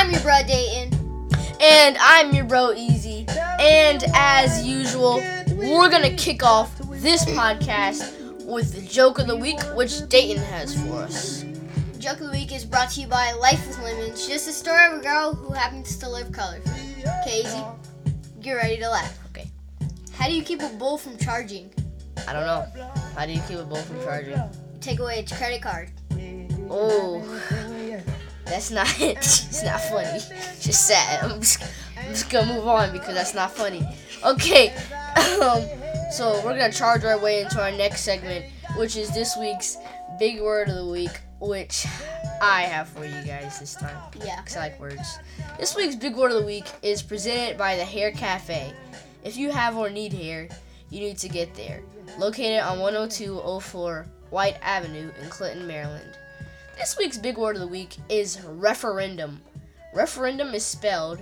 I'm your bro Dayton. And I'm your bro Easy. And as usual, we're gonna kick off this podcast with the joke of the week, which Dayton has for us. Joke of the week is brought to you by Life with Lemons, just a story of a girl who happens to live colorfully. Okay, Easy, get ready to laugh. Okay. How do you keep a bull from charging? I don't know. How do you keep a bull from charging? You take away its credit card. Oh, that's not it. It's not funny. It's just sad. I'm just gonna move on because that's not funny. Okay, so we're gonna charge our way into our next segment, which is this week's big word of the week, which I have for you guys this time. Yeah. Because I like words. This week's big word of the week is presented by the Hair Cafe. If you have or need hair, you need to get there. Located on 10204 White Avenue in Clinton, Maryland. This week's big word of the week is referendum. Referendum is spelled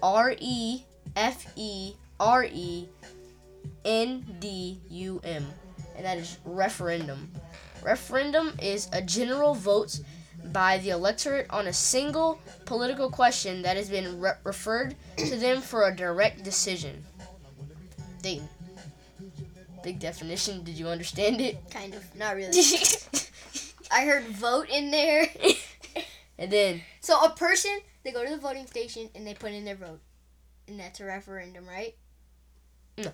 REFERENDUM, and that is referendum. Referendum is a general vote by the electorate on a single political question that has been referred to them for a direct decision. Dayton. Big definition. Did you understand it? Kind of. Not really. I heard vote in there. And then... So a person, they go to the voting station and they put in their vote. And that's a referendum, right? No.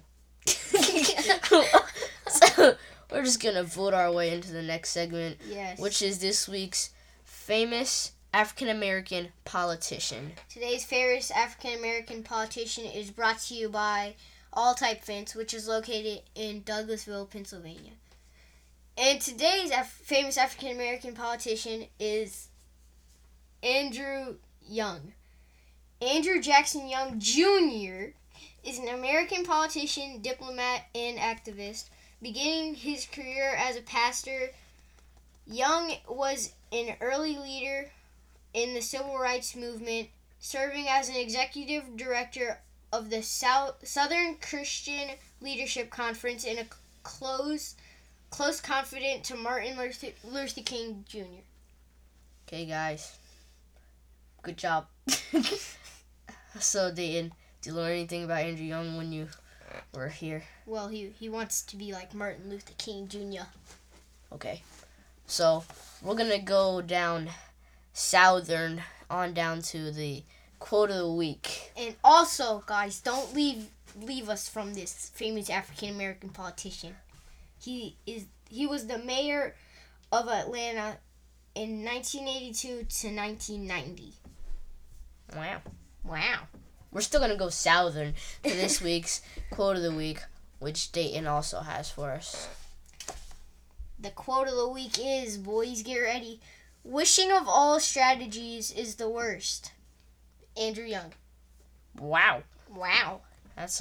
So, we're just going to vote our way into the next segment. Yes. Which is this week's famous African-American politician. Today's famous African-American politician is brought to you by All Type Fence, which is located in Douglasville, Pennsylvania. And today's famous African-American politician is Andrew Young. Andrew Jackson Young Jr. is an American politician, diplomat, and activist. Beginning his career as a pastor, Young was an early leader in the civil rights movement, serving as an executive director of the Southern Christian Leadership Conference and a close confidant to Martin Luther King Jr. Okay, guys. Good job. So, Dayton, did you learn anything about Andrew Young when you were here? Well, he wants to be like Martin Luther King Jr. Okay. So, we're going to go down southern on down to the quote of the week. And also, guys, don't leave us from this famous African-American politician. He was the mayor of Atlanta in 1982 to 1990. Wow. We're still going to go southern to this week's quote of the week, which Dayton also has for us. The quote of the week is, boys, get ready. Wishing of all strategies is the worst. Andrew Young. Wow. That's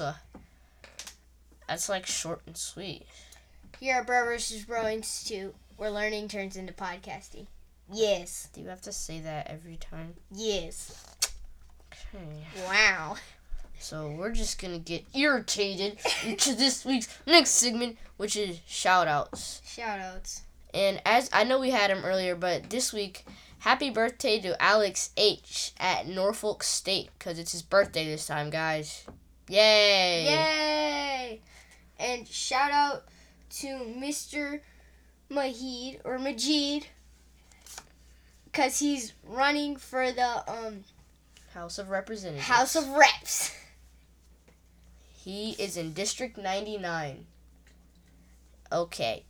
like short and sweet. Here at Bro vs. Bro Institute, where learning turns into podcasting. Yes. Do you have to say that every time? Yes. Okay. Wow. So we're just going to get irritated into this week's next segment, which is shout-outs. Shout-outs. And as I know we had him earlier, but this week, happy birthday to Alex H. at Norfolk State, because it's his birthday this time, guys. Yay! And shout-out to Mr. Majid, because he's running for the House of Representatives. House of Reps. He is in District 99. Okay.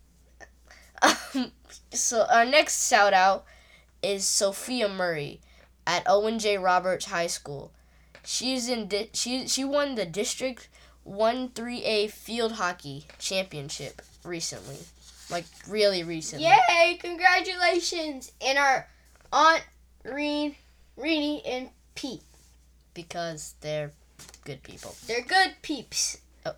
So our next shout out is Sophia Murray at Owen J. Roberts High School. She won the District 1-3A Field Hockey Championship recently. Like, really recently. Yay! Congratulations! And our Aunt Reenie and Pete. Because they're good people. They're good peeps. Oh.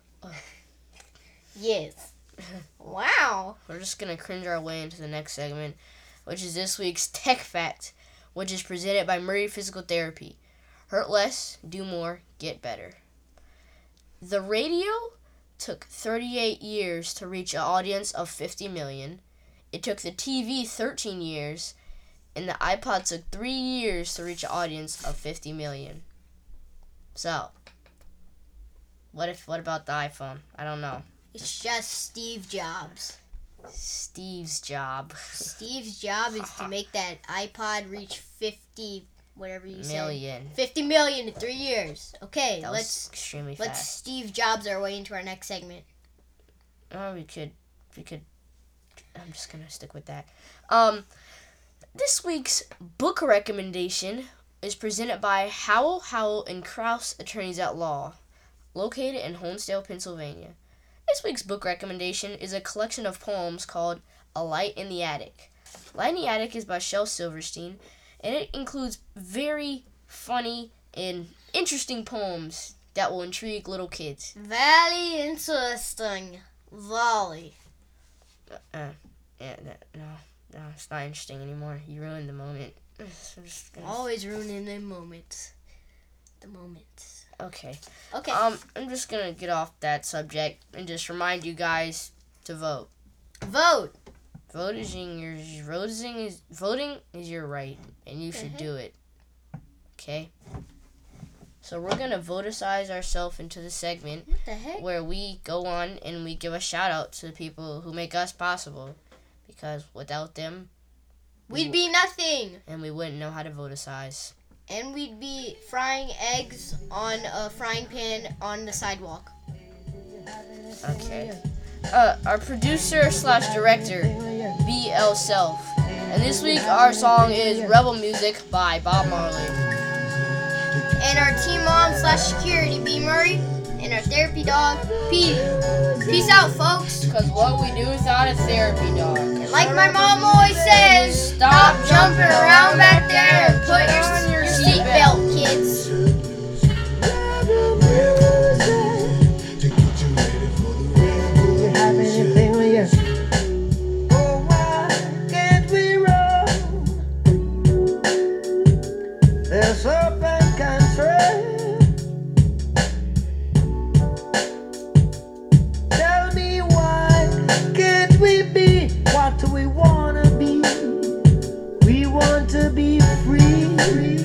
Yes. Wow. We're just going to cringe our way into the next segment, which is this week's Tech Fact, which is presented by Murray Physical Therapy. Hurt less, do more, get better. The radio took 38 years to reach an audience of 50 million. It took the TV 13 years, And the iPod took 3 years to reach an audience of 50 million. So, what about the iPhone? I don't know. It's just Steve Jobs. Steve's job. Steve's job is to make that iPod reach 50, whatever you million. said. 50 million in 3 years. Okay, That was extremely fast. Let's Steve Jobs our way into our next segment. Oh, we could. I'm just gonna stick with that. This week's book recommendation is presented by Howell and Krause Attorneys at Law, located in Honesdale, Pennsylvania. This week's book recommendation is a collection of poems called A Light in the Attic. Light in the Attic is by Shel Silverstein, and it includes very funny and interesting poems that will intrigue little kids. Very interesting. Volley. No, it's not interesting anymore. You ruined the moment. Always ruining the moments. Okay. Okay. I'm just gonna get off that subject and just remind you guys to vote. Vote. Voting is your right, and you should do it. Okay. So we're gonna voticize ourselves into the segment What the heck? where we go on and we give a shout out to the people who make us possible, because without them, We'd be nothing. and we wouldn't know how to voticize. And we'd be frying eggs on a frying pan on the sidewalk. Okay. Our producer/director, BL Self. And this week our song is Rebel Music by Bob Marley. And our team mom/security, B Murray. And our therapy dog, Petey. Peace out, folks. Because what we do without a therapy dog. And like my mom always says, stop jumping around back there and put your seatbelt, kids. Tell me why can't we be what we wanna be? We want to be free.